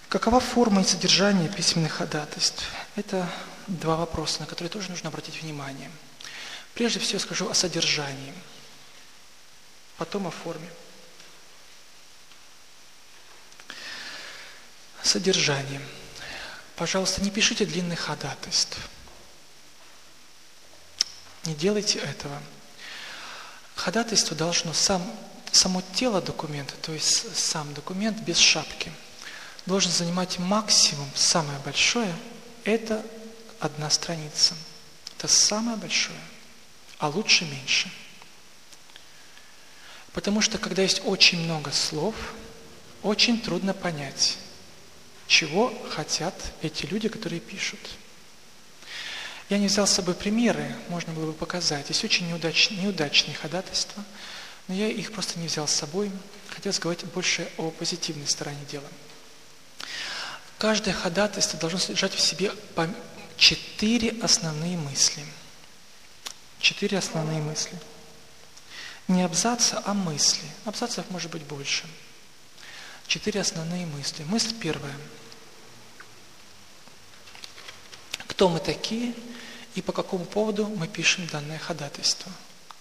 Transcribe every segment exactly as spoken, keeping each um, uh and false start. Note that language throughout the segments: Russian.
Какова форма и содержание письменных ходатайств? Это два вопроса, на которые тоже нужно обратить внимание. Прежде всего скажу о содержании, потом о форме. Содержание. Пожалуйста, не пишите длинных ходатайств. Не делайте этого. Ходатайство должно, сам, само тело документа, то есть сам документ без шапки, должен занимать максимум, самое большое, это одна страница. Это самое большое, а лучше меньше. Потому что, когда есть очень много слов, очень трудно понять, чего хотят эти люди, которые пишут. Я не взял с собой примеры, можно было бы показать. Есть очень неудачные, неудачные ходатайства, но я их просто не взял с собой. Хотел сказать больше о позитивной стороне дела. Каждое ходатайство должно содержать в себе четыре основные мысли. Четыре основные мысли. Не абзаца, а мысли. Абзацев может быть больше. Четыре основные мысли. Мысль первая. Кто мы такие и по какому поводу мы пишем данное ходатайство?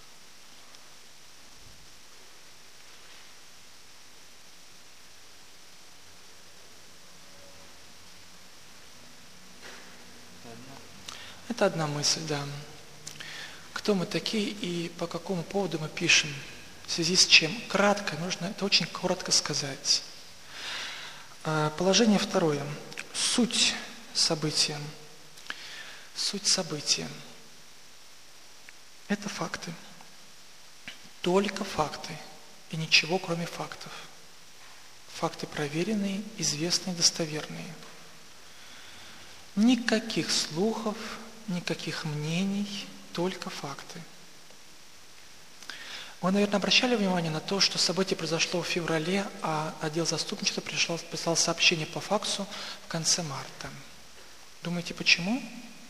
Это одна мысль, да. Кто мы такие и по какому поводу мы пишем, в связи с чем? Кратко, нужно это очень коротко сказать. Положение второе. Суть события. Суть события. Это факты. Только факты. И ничего, кроме фактов. Факты проверенные, известные, достоверные. Никаких слухов, никаких мнений, только факты. Вы, наверное, обращали внимание на то, что событие произошло в феврале, а отдел заступничества прислал, прислал сообщение по факсу в конце марта. Думаете, почему?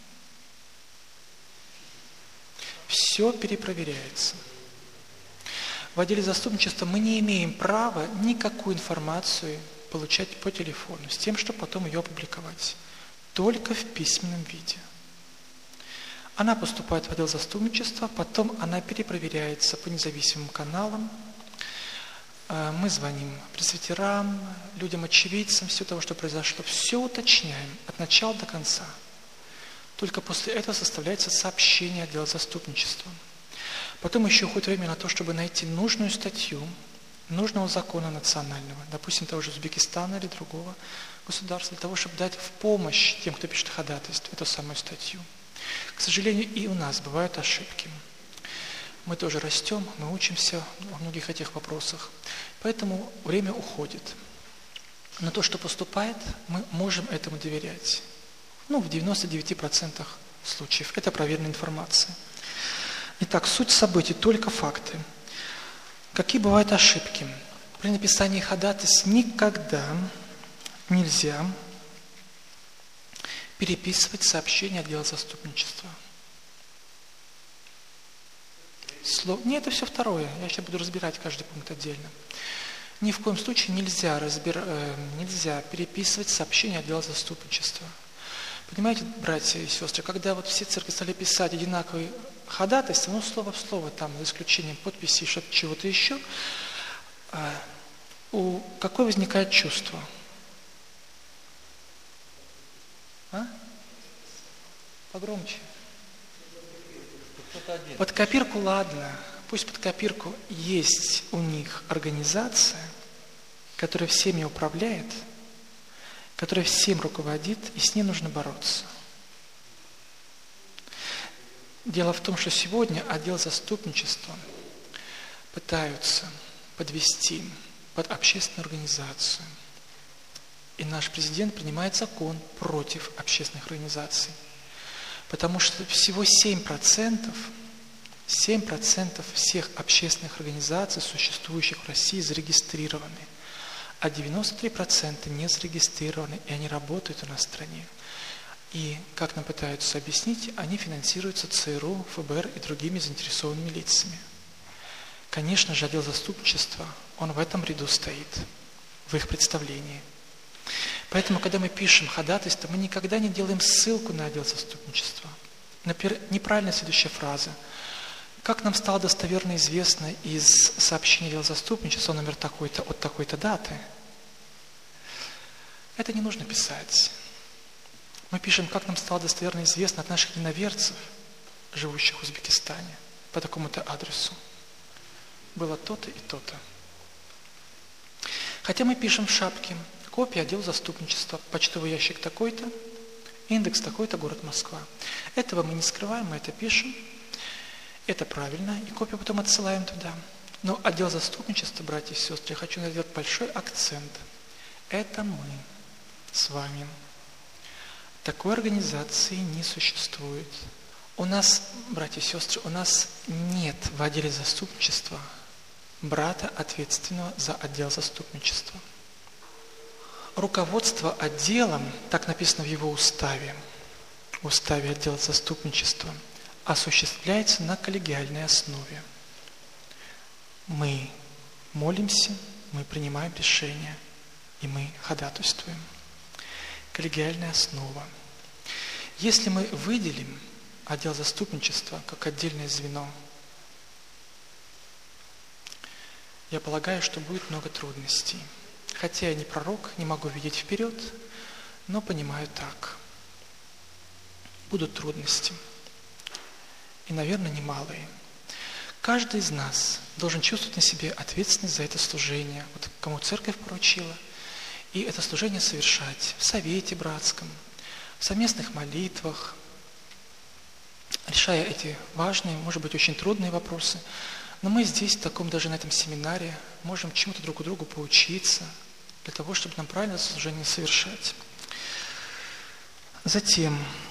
Все перепроверяется. В отделе заступничества мы не имеем права никакую информацию получать по телефону, с тем, чтобы потом ее опубликовать. Только в письменном виде. Она поступает в отдел заступничества, потом она перепроверяется по независимым каналам. Мы звоним пресвитерам, людям-очевидцам, все того, что произошло. Все уточняем от начала до конца. Только после этого составляется сообщение отдела заступничества. Потом еще уходит время на то, чтобы найти нужную статью, нужного закона национального, допустим, того же Узбекистана или другого государства, для того, чтобы дать в помощь тем, кто пишет ходатайство, эту самую статью. К сожалению, и у нас бывают ошибки. Мы тоже растем, мы учимся во многих этих вопросах. Поэтому время уходит. Но то, что поступает, мы можем этому доверять. Ну, в девяноста девяти процентах случаев. Это проверенная информация. Итак, суть событий, только факты. Какие бывают ошибки? При написании ходатайств никогда нельзя переписывать сообщения отдела заступничества. Слов... Нет, это все второе. Я сейчас буду разбирать каждый пункт отдельно. Ни в коем случае нельзя, разбир... э, нельзя переписывать сообщения отдела заступничества. Понимаете, братья и сестры, когда вот все церкви стали писать одинаковые ходатайства, ну, слово в слово, там, за исключением подписи и что-то, чего-то еще, э, у... какое возникает чувство? А? Погромче. Под копирку, ладно, пусть под копирку есть у них организация, которая всеми управляет, которая всем руководит, и с ней нужно бороться. Дело в том, что сегодня отдел заступничества пытаются подвести под общественную организацию. И наш президент принимает закон против общественных организаций. Потому что всего семь процентов, семь процентов всех общественных организаций, существующих в России, зарегистрированы. А девяносто три процента не зарегистрированы, и они работают у нас в стране. И, как нам пытаются объяснить, они финансируются ЦРУ, ФБР и другими заинтересованными лицами. Конечно же, отдел заступничества, он в этом ряду стоит, в их представлении. Поэтому, когда мы пишем ходатайство, мы никогда не делаем ссылку на отдел заступничества. Например, неправильная следующая фраза. Как нам стало достоверно известно из сообщения отдела заступничества номер такой-то от такой-то даты, это не нужно писать. Мы пишем, как нам стало достоверно известно от наших иноверцев, живущих в Узбекистане, по такому-то адресу. Было то-то и то-то. Хотя мы пишем в шапке копия отдела заступничества, почтовый ящик такой-то, индекс такой-то, город Москва. Этого мы не скрываем, мы это пишем. Это правильно, и копию потом отсылаем туда. Но отдел заступничества, братья и сестры, я хочу сделать большой акцент. Это мы с вами. Такой организации не существует. У нас, братья и сестры, у нас нет в отделе заступничества брата, ответственного за отдел заступничества. Руководство отделом, так написано в его уставе, в уставе отдела заступничества, осуществляется на коллегиальной основе. Мы молимся, мы принимаем решения, и мы ходатайствуем. Коллегиальная основа. Если мы выделим отдел заступничества как отдельное звено, я полагаю, что будет много трудностей. Хотя я не пророк, не могу видеть вперед, но понимаю так. Будут трудности. И, наверное, немалые. Каждый из нас должен чувствовать на себе ответственность за это служение, вот кому церковь поручила, и это служение совершать в совете братском, в совместных молитвах, решая эти важные, может быть, очень трудные вопросы. Но мы здесь, в таком, даже на этом семинаре, можем чему-то друг у друга поучиться, для того, чтобы нам правильно это служение совершать. Затем